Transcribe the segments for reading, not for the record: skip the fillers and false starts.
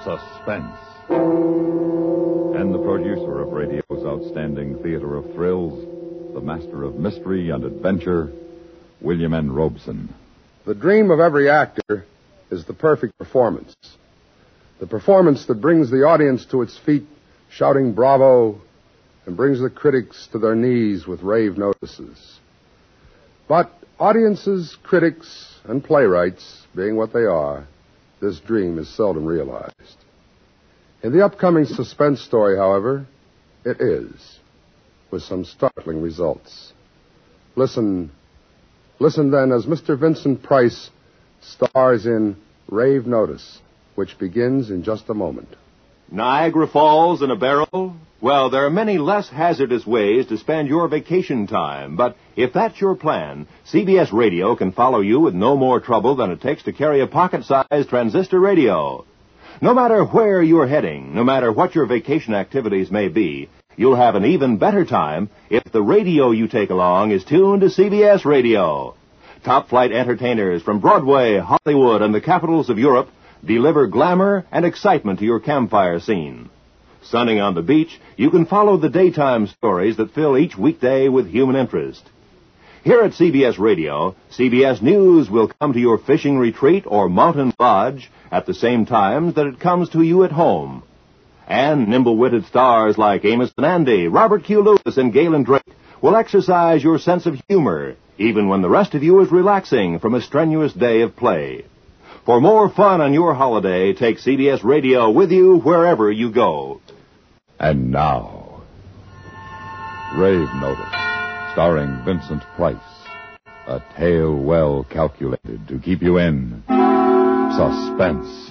Suspense. And the producer of radio's outstanding theater of thrills, the master of mystery and adventure, William N. Robson. The dream of every actor is the perfect performance. The performance that brings the audience to its feet shouting bravo and brings the critics to their knees with rave notices. But audiences, critics, and playwrights, being what they are, this dream is seldom realized. In the upcoming suspense story, however, it is, with some startling results. Listen then as Mr. Vincent Price stars in Rave Notice, which begins in just a moment. Niagara Falls in a barrel? Well, there are many less hazardous ways to spend your vacation time, but if that's your plan, CBS Radio can follow you with no more trouble than it takes to carry a pocket-sized transistor radio. No matter where you're heading, no matter what your vacation activities may be, you'll have an even better time if the radio you take along is tuned to CBS Radio. Top-flight entertainers from Broadway, Hollywood, and the capitals of Europe deliver glamour and excitement to your campfire scene. Sunning on the beach, you can follow the daytime stories that fill each weekday with human interest. Here at CBS Radio, CBS News will come to your fishing retreat or mountain lodge at the same time that it comes to you at home. And nimble-witted stars like Amos and Andy, Robert Q. Lewis, and Galen Drake will exercise your sense of humor, even when the rest of you is relaxing from a strenuous day of play. For more fun on your holiday, take CBS Radio with you wherever you go. And now, Rave Notice, starring Vincent Price. A tale well calculated to keep you in suspense.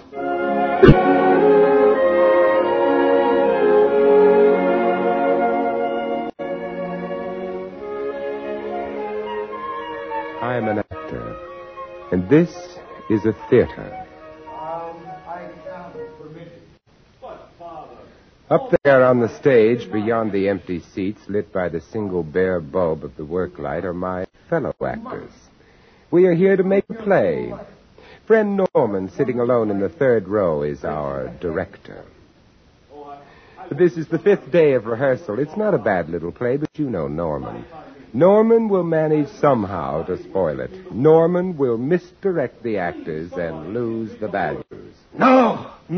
I am an actor, and this is a theater. I can't permit it. But, Father... Up there on the stage, beyond the empty seats lit by the single bare bulb of the work light, are my fellow actors. We are here to make a play. Friend Norman, sitting alone in the third row, is our director. This is the 5th day of rehearsal. It's not a bad little play, but you know Norman. Norman will manage somehow to spoil it. Norman will misdirect the actors and lose the values. No. But,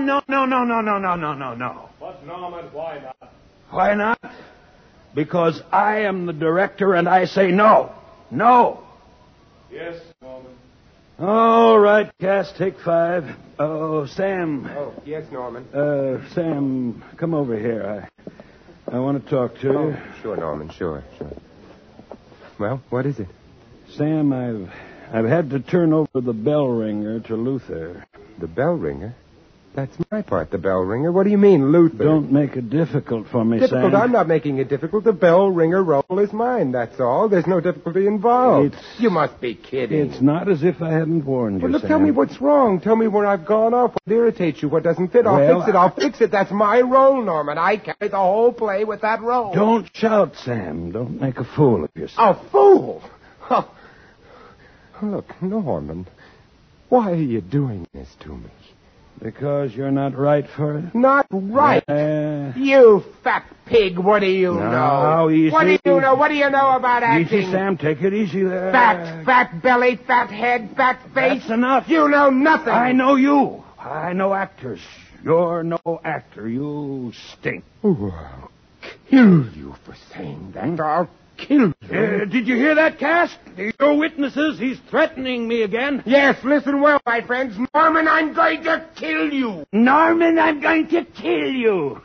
Norman, why not? Why not? Because I am the director and I say no. No. Yes, Norman. All right, cast, take 5. Oh, Sam. Oh, yes, Norman. Sam, come over here. I want to talk to you. Oh, sure, Norman, sure. Well, what is it? Sam, I've had to turn over the bell ringer to Luther. The bell ringer? That's my part, the bell ringer. What do you mean, Luther? Don't make it difficult for me, Difficult? Sam. I'm not making it difficult. The bell ringer role is mine, that's all. There's no difficulty involved. You must be kidding. It's not as if I hadn't warned you, Well, look, Sam. tell me what's wrong. Tell me where I've gone off, what irritates you, what doesn't fit. I'll fix it. That's my role, Norman. I carry the whole play with that role. Don't shout, Sam. Don't make a fool of yourself. A fool? Oh. Look, Norman, why are you doing this to me? Because you're not right for it? Not right. You fat pig, what do you know? Easy. What do you know? What do you know about acting? Easy, Sam. Take it easy there. Fat belly, fat head, fat face. That's enough. You know nothing. I know you. I know actors. You're no actor. You stink. Oh, I'll kill you for saying that. I'll kill you. Did you hear that, Cass? Your witnesses. He's threatening me again. Yes, listen well, my friends. Norman, I'm going to kill you. Norman, I'm going to kill you.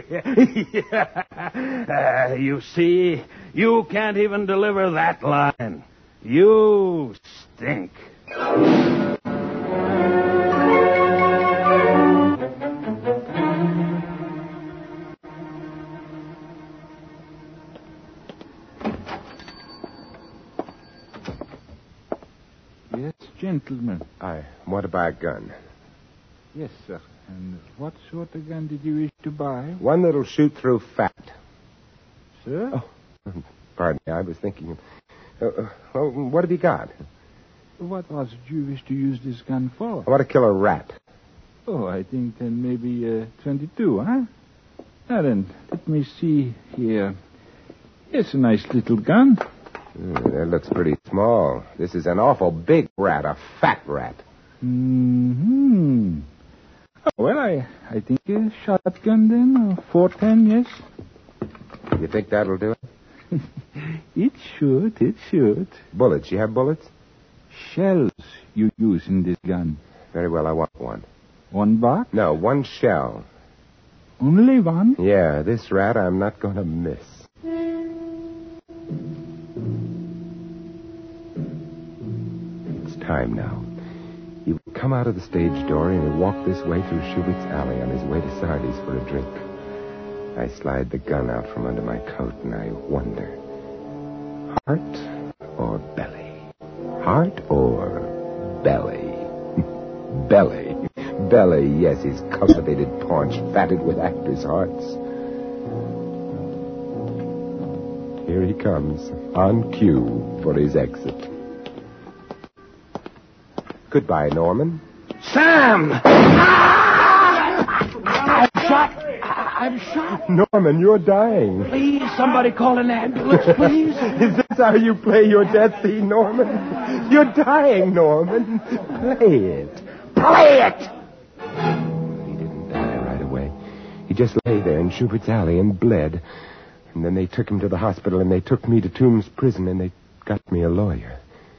You see, you can't even deliver that line. You stink. Yes, gentlemen. Want to buy a gun. Yes, sir. And what sort of gun did you wish to buy? One that'll shoot through fat. Sir? Oh, pardon me, I was thinking. Well, what have you got? What was it you wish to use this gun for? I want to kill a rat. Oh, I think then maybe 22, huh? Now then, let me see here. It's a nice little gun. That looks pretty small. This is an awful big rat, a fat rat. Mm-hmm. Oh, well, I think a shotgun then, or 410, yes. You think that'll do it? It should. Bullets. You have bullets? Shells you use in this gun. Very well, I want one. One box? No, one shell. Only one? Yeah, this rat I'm not going to miss. It's time now. He would come out of the stage door and he'd walk this way through Schubert's Alley on his way to Sardi's for a drink. I slide the gun out from under my coat and I wonder, heart or belly? Heart or belly? Belly. Belly, yes, his cultivated paunch, fatted with actors' hearts. Here he comes, on cue for his exit. Goodbye, Norman. Sam! I'm shot. Norman, you're dying. Please, somebody call an ambulance, please. Is this how you play your death scene, Norman? You're dying, Norman. Play it. Play it! He didn't die right away. He just lay there in Schubert's Alley and bled. And then they took him to the hospital and they took me to Tombs Prison and they got me a lawyer.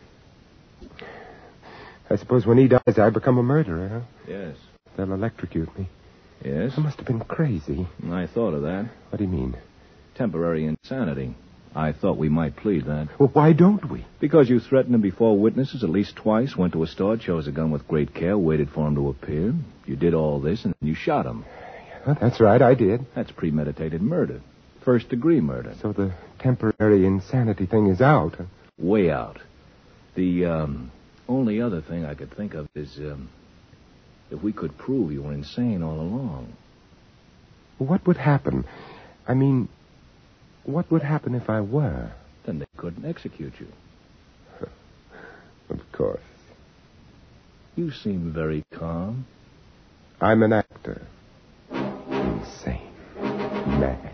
I suppose when he dies, I become a murderer, huh? Yes. They'll electrocute me. Yes? I must have been crazy. I thought of that. What do you mean? Temporary insanity. I thought we might plead that. Well, why don't we? Because you threatened him before witnesses at least twice, went to a store, chose a gun with great care, waited for him to appear. You did all this, and then you shot him. Well, that's right, I did. That's premeditated murder. First-degree murder. So the temporary insanity thing is out. Way out. The only other thing I could think of is if we could prove you were insane all along. What would happen? I mean, what would happen if I were? Then they couldn't execute you. Of course. You seem very calm. I'm an actor. Insane. Mad.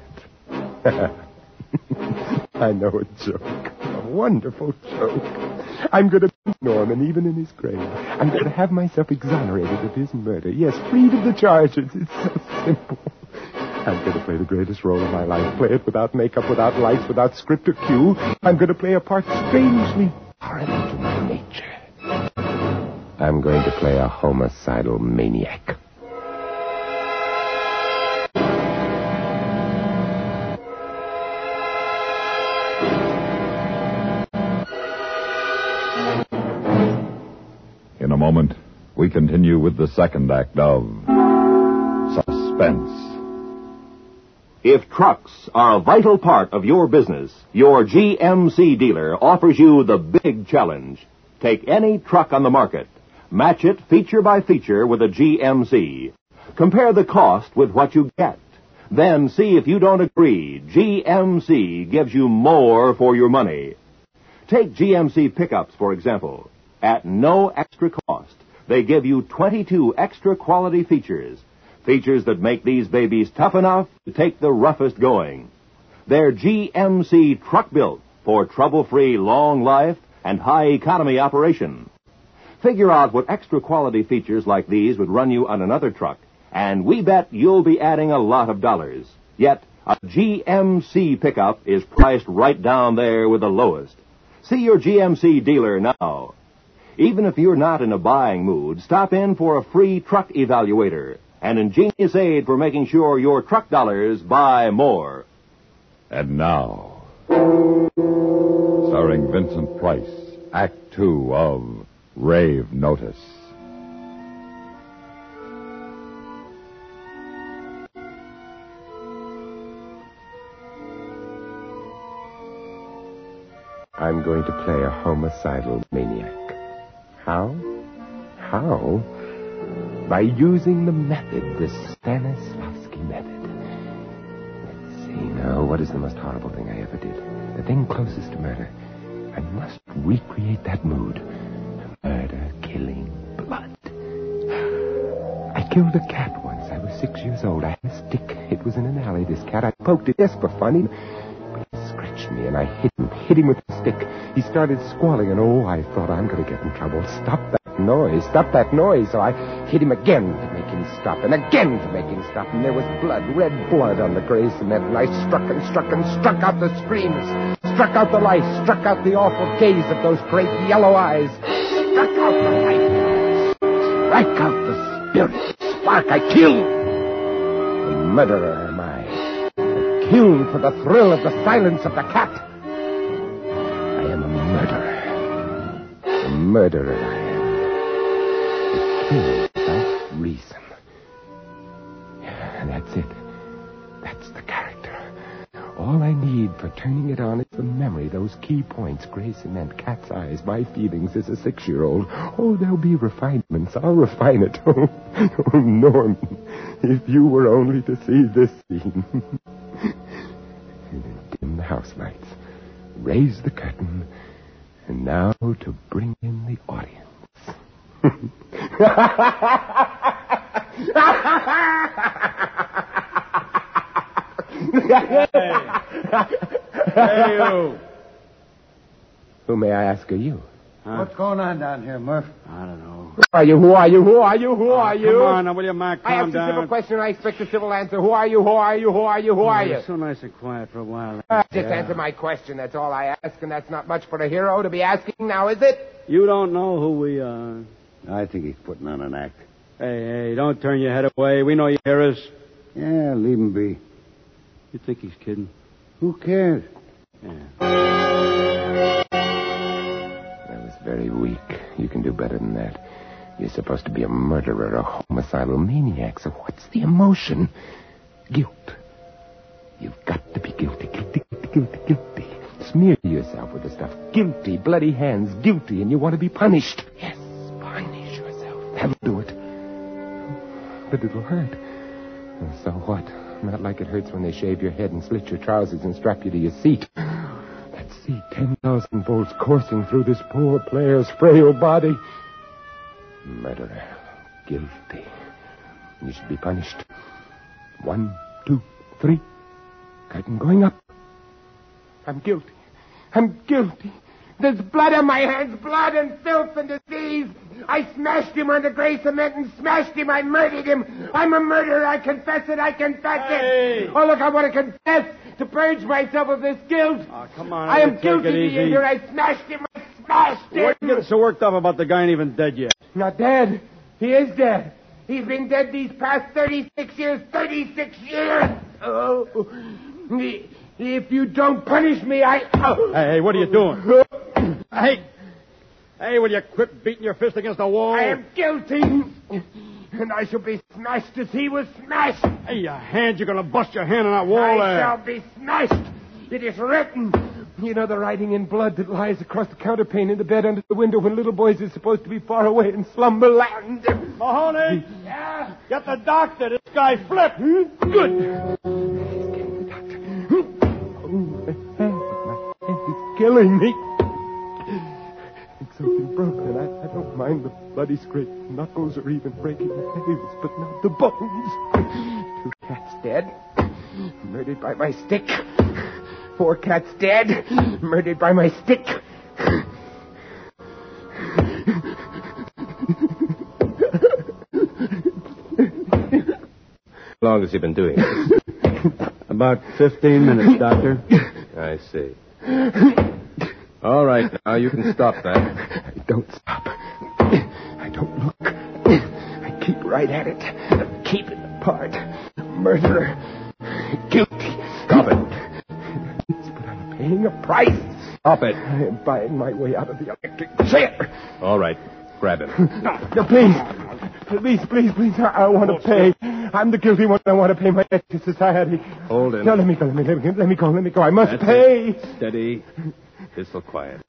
I know a joke. A wonderful joke. I'm going to beat Norman even in his grave. I'm going to have myself exonerated of his murder. Yes, freed of the charges. It's so simple. I'm going to play the greatest role of my life. Play it without makeup, without lights, without script or cue. I'm going to play a part strangely foreign to my nature. I'm going to play a homicidal maniac. In a moment, we continue with the second act of Suspense. If trucks are a vital part of your business, your GMC dealer offers you the big challenge. Take any truck on the market, match it feature by feature with a GMC. Compare the cost with what you get. Then see if you don't agree. GMC gives you more for your money. Take GMC pickups, for example. At no extra cost, they give you 22 extra quality features. Features that make these babies tough enough to take the roughest going. They're GMC truck-built for trouble-free long life and high-economy operation. Figure out what extra quality features like these would run you on another truck, and we bet you'll be adding a lot of dollars. Yet, a GMC pickup is priced right down there with the lowest. See your GMC dealer now. Even if you're not in a buying mood, stop in for a free truck evaluator. An ingenious aid for making sure your truck dollars buy more. And now, starring Vincent Price, Act 2 of Rave Notice. I'm going to play a homicidal maniac. How? How? By using the method, the Stanislavski method. Let's see now, what is the most horrible thing I ever did? The thing closest to murder. I must recreate that mood. Murder, killing, blood. I killed a cat once. I was 6 years old. I had a stick. It was in an alley, this cat. I poked it just for fun. But he scratched me, and I hit him with the stick. He started squalling, and I thought, I'm going to get in trouble. Stop that noise. So I hit him again to make him stop, and again to make him stop. And there was blood, red blood on the gray cement, and I struck out the screams, struck out the life, struck out the awful gaze of those great yellow eyes, struck out the life, struck out the spirit, spark. I killed. A murderer am I. I killed for the thrill of the silence of the cat. I am a murderer. A murderer I am. A kill without reason. Yeah, that's it. That's the character. All I need for turning it on is the memory, those key points, gray cement, cat's eyes, my feelings as a 6-year-old. Oh, there'll be refinements. I'll refine it. Oh, Norman, if you were only to see this scene. Dim the house lights, raise the curtain, and now to bring in the audience. Hey, you. Who, may I ask, are you? Huh? What's going on down here, Murph? I don't know. Who are you? Who are you? Who are you? Who are you? Come on, now, will you, Mac? I Calm ask down. a civil question, and I expect a civil answer. Who are you? Who are you? Who are you? Who are you? You're so nice and quiet for a while. Just answer my question. That's all I ask, and that's not much for a hero to be asking now, is it? You don't know who we are. I think he's putting on an act. Hey, don't turn your head away. We know you hear us. Yeah, leave him be. You think he's kidding? Who cares? Yeah. That was very weak. You can do better than that. You're supposed to be a murderer, a homicidal maniac, so what's the emotion? Guilt. You've got to be guilty. Guilty. Smear yourself with the stuff. Guilty, bloody hands, guilty, and you want to be punished. Yes, punish yourself. That'll do it. But it'll hurt. So what? Not like it hurts when they shave your head and slit your trousers and strap you to your seat. That seat, 10,000 volts coursing through this poor player's frail body. Murderer. Guilty. You should be punished. 1, 2, 3. Curtain going up. I'm guilty. There's blood on my hands, blood and filth and disease. I smashed him on the gray cement and smashed him. I murdered him. I'm a murderer. I confess it. Hey. Oh, look, I want to confess to purge myself of this guilt. Oh, come on. I am take guilty it of the easy. injury. I smashed him. Why are you getting so worked up about the guy ain't even dead yet? Not dead. He is dead. He's been dead these past 36 years. 36 years. Oh, if you don't punish me, I... Oh. Hey, what are you doing? Hey, will you quit beating your fist against the wall? I am guilty, and I shall be smashed as he was smashed. Hey, your hand, you're going to bust your hand on that wall I there. shall be smashed. It is written. You know the writing in blood that lies across the counterpane in the bed under the window when little boys are supposed to be far away in slumberland. Mahoney? Yeah? Get the doctor. This guy flipped. Good. He's getting the doctor. Oh, my hand is killing me. It's something broken. I don't mind the bloody scraped knuckles or even breaking the nails, but not the bones. 2 cats dead. Murdered by my stick. 4 cats dead. Murdered by my stick. How long has he been doing this? About 15 minutes, Doctor. I see. All right, now you can stop that. I don't stop. I don't look. I keep right at it. Keep it apart. Murderer. Guilty. Stop it. But I'm paying a price. Stop it. I am buying my way out of the electric chair. All right, grab him. No, please. Please. I want to pay. I'm the guilty one. I want to pay my debt to society. Hold him. No, let me go. I must pay. It. Steady. Pistol quiet.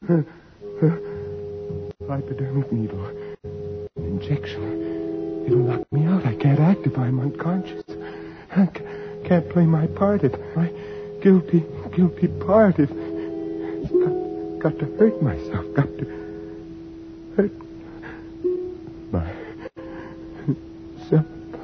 Hypodermic needle. An injection. It'll knock me out. I can't act if I'm unconscious. I can't play my part if my guilty part. If got to hurt myself. Got to hurt myself.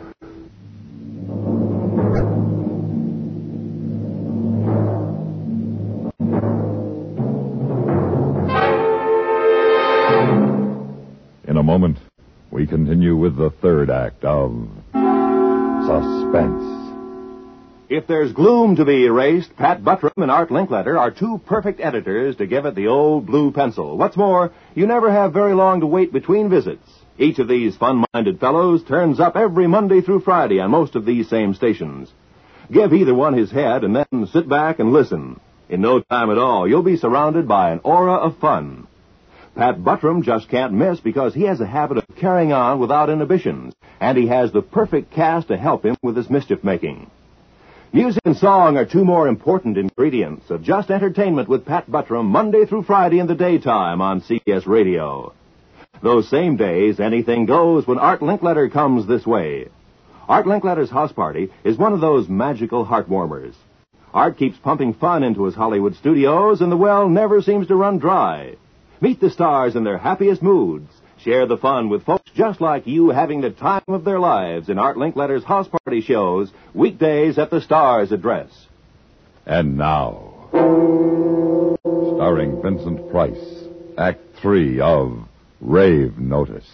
a moment, we continue with the third act of Suspense. If there's gloom to be erased, Pat Buttram and Art Linkletter are two perfect editors to give it the old blue pencil. What's more, you never have very long to wait between visits. Each of these fun-minded fellows turns up every Monday through Friday on most of these same stations. Give either one his head and then sit back and listen. In no time at all, you'll be surrounded by an aura of fun. Pat Buttram just can't miss because he has a habit of carrying on without inhibitions, and he has the perfect cast to help him with his mischief-making. Music and song are two more important ingredients of Just Entertainment with Pat Buttram Monday through Friday in the daytime on CBS Radio. Those same days, anything goes when Art Linkletter comes this way. Art Linkletter's House Party is one of those magical heartwarmers. Art keeps pumping fun into his Hollywood studios, and the well never seems to run dry. Meet the stars in their happiest moods. Share the fun with folks just like you having the time of their lives in Art Linkletter's House Party shows, weekdays at the Star's address. And now, starring Vincent Price, Act 3 of Rave Notice.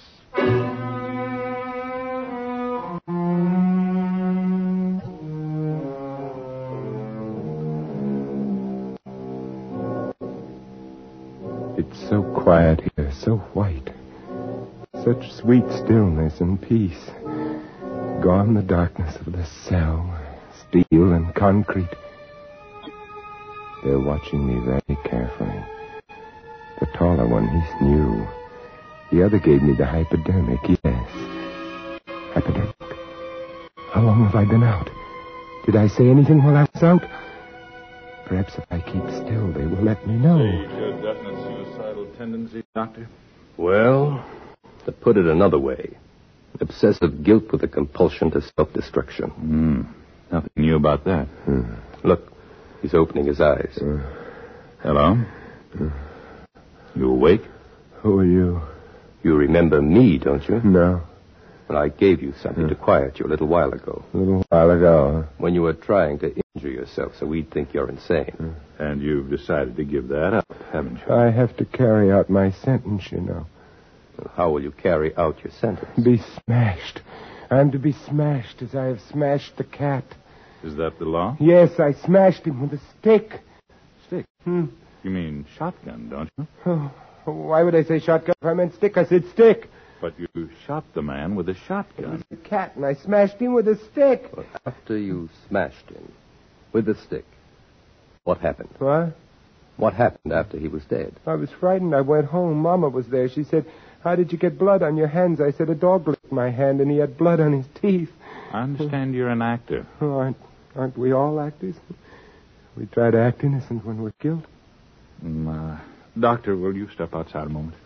It's so quiet here, so white. Such sweet stillness and peace. Gone the darkness of the cell, steel and concrete. They're watching me very carefully. The taller one, he's new. The other gave me the hypodermic, yes. Hypodermic. How long have I been out? Did I say anything while I was out? Perhaps if I keep still, they will let me know. Definite suicidal tendency, Doctor? Well, to put it another way, obsessive guilt with a compulsion to self-destruction. Nothing new about that. Look, he's opening his eyes. Hello? You awake? Who are you? You remember me, don't you? No. Well, I gave you something to quiet you a little while ago. A little while ago, When you were trying to injure yourself so we'd think you're insane. And you've decided to give that up, haven't you? I have to carry out my sentence, you know. Well, how will you carry out your sentence? Be smashed. I'm to be smashed as I have smashed the cat. Is that the law? Yes, I smashed him with a stick. Stick? You mean shotgun, don't you? Oh, why would I say shotgun if I meant stick? I said stick. But you shot the man with a It was shotgun. the cat, and I smashed him with a stick. Well, after you smashed him with the stick, what happened? What? What happened after he was dead? I was frightened. I went home. Mama was there. She said, "How did you get blood on your hands?" I said, "A dog licked my hand, and he had blood on his teeth." I understand you're an actor. Oh, aren't we all actors? We try to act innocent when we're killed. Doctor, will you step outside a moment?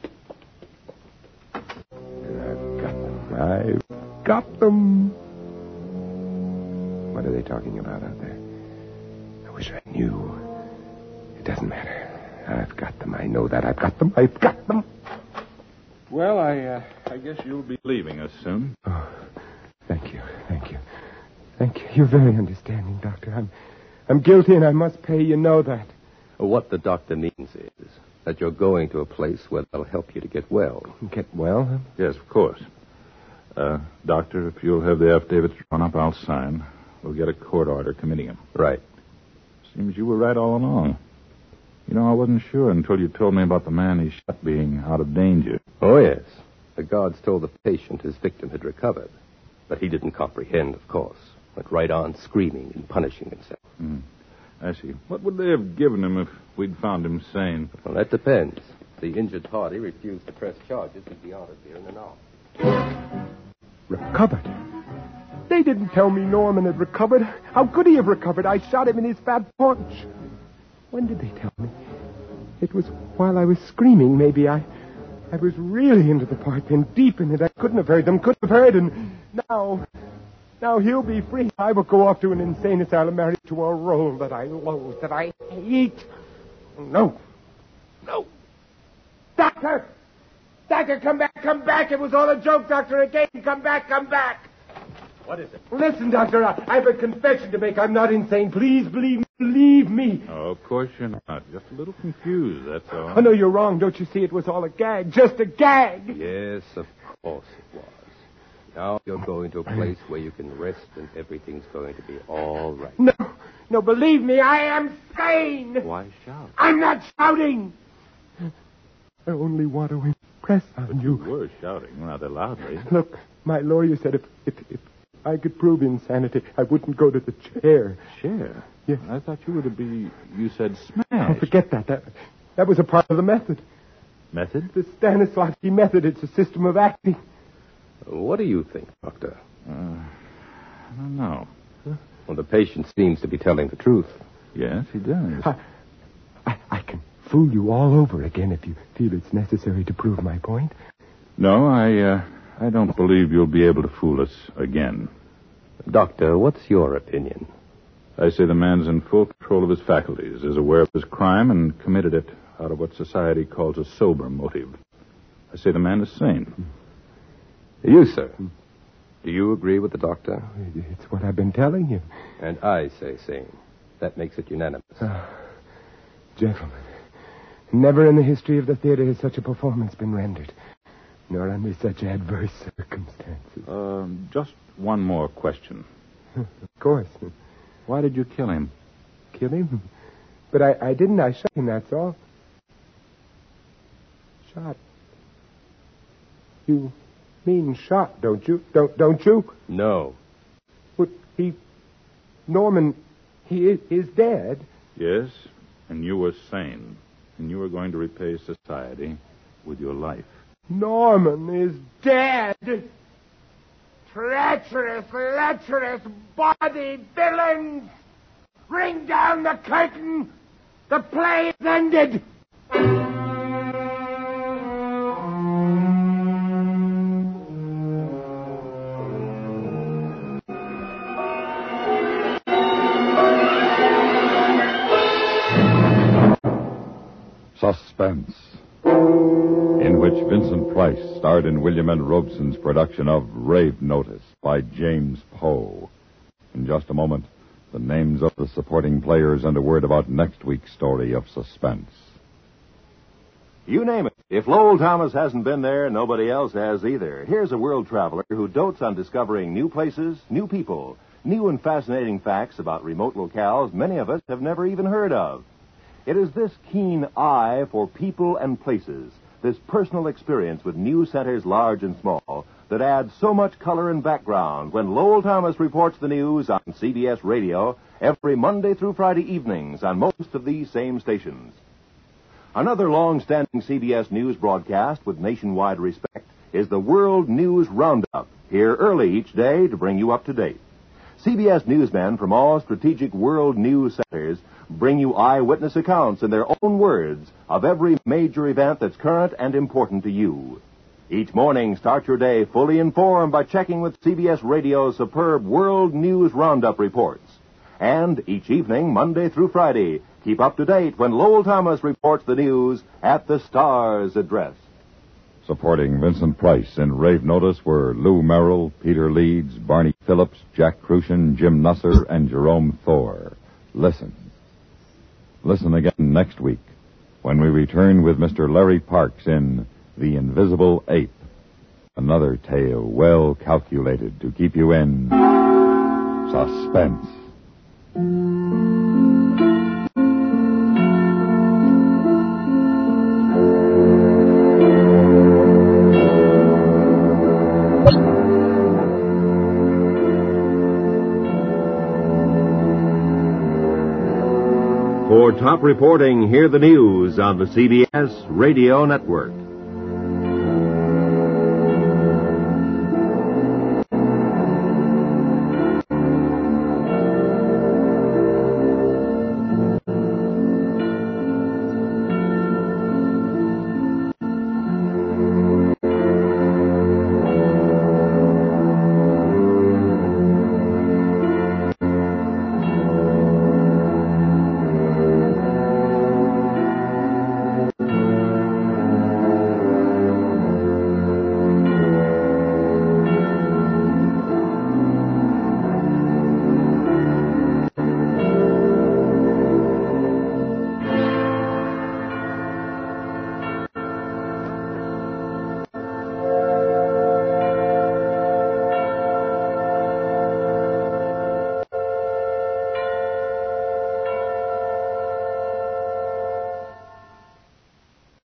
I've got them. What are they talking about out there? I wish I knew. It doesn't matter. I've got them. I know that. I've got them. I've got them. Well, I guess you'll be leaving us soon. Oh, thank you. Thank you. Thank you. You're very understanding, Doctor. I'm guilty and I must pay. You know that. What the doctor means is that you're going to a place where they'll help you to get well. Get well, huh? Yes, of course. Doctor, if you'll have the affidavits drawn up, I'll sign. We'll get a court order committing him. Right. Seems you were right all along. You know, I wasn't sure until you told me about the man he shot being out of danger. Oh, yes. The guards told the patient his victim had recovered. But he didn't comprehend, of course. Went right on screaming and punishing himself. I see. What would they have given him if we'd found him sane? Well, that depends. The injured party refused to press charges and be out of here in an hour. Recovered? They didn't tell me Norman had recovered. How could he have recovered? I shot him in his fat paunch. When did they tell me? It was while I was screaming, maybe. I was really into the part, then deep in it. I couldn't have heard them, and now he'll be free. I will go off to an insane asylum, married to a role that I loathe, that I hate. No. Doctor, come back. It was all a joke, Doctor, again. Come back. What is it? Listen, Doctor, I have a confession to make. I'm not insane. Please believe me. Oh, of course you're not. Just a little confused, that's all. Oh, no, you're wrong. Don't you see? It was all a gag. Just a gag. Yes, of course it was. Now you're going to a place where you can rest and everything's going to be all right. No, believe me, I am sane. Why shout? I'm not shouting. I only want to impress on you. You were shouting rather loudly. Look, my lawyer said if I could prove insanity, I wouldn't go to the chair. Chair? Yes. I thought you were to be, you said smash. Oh, forget that. That was a part of the method. Method? The Stanislavski method. It's a system of acting. What do you think, Doctor? I don't know. Well, the patient seems to be telling the truth. Yes, he does. I can fool you all over again if you feel it's necessary to prove my point. No, I don't believe you'll be able to fool us again. Doctor, what's your opinion? I say the man's in full control of his faculties, is aware of his crime, and committed it out of what society calls a sober motive. I say the man is sane. You, sir. Do you agree with the doctor? It's what I've been telling you. And I say same. That makes it unanimous. Gentlemen, never in the history of the theater has such a performance been rendered, nor under such adverse circumstances. Just one more question. Of course. Why did you kill him? Kill him? But I didn't. I shot him, that's all. Shot. You mean shot, don't you? Don't you? No. But Norman, he is dead. Yes, and you were sane. And you were going to repay society with your life. Norman is dead. Treacherous, lecherous, body villains! Ring down the curtain! The play is ended! Suspense, in which Vincent Price starred in William N. Robeson's production of Rave Notice by James Poe. In just a moment, the names of the supporting players and a word about next week's story of suspense. You name it. If Lowell Thomas hasn't been there, nobody else has either. Here's a world traveler who dotes on discovering new places, new people, new and fascinating facts about remote locales many of us have never even heard of. It is this keen eye for people and places, this personal experience with news centers large and small, that adds so much color and background when Lowell Thomas reports the news on CBS Radio every Monday through Friday evenings on most of these same stations. Another long-standing CBS News broadcast with nationwide respect is the World News Roundup, here early each day to bring you up to date. CBS newsmen from all strategic world news centers bring you eyewitness accounts in their own words of every major event that's current and important to you. Each morning, start your day fully informed by checking with CBS Radio's superb World News Roundup reports. And each evening, Monday through Friday, keep up to date when Lowell Thomas reports the news at the Star's address. Supporting Vincent Price in Rave Notice were Lou Merrill, Peter Leeds, Barney Phillips, Jack Crucian, Jim Nusser, and Jerome Thor. Listen. Listen again next week when we return with Mr. Larry Parks in The Invisible Ape. Another tale well calculated to keep you in suspense. For top reporting, hear the news on the CBS Radio Network.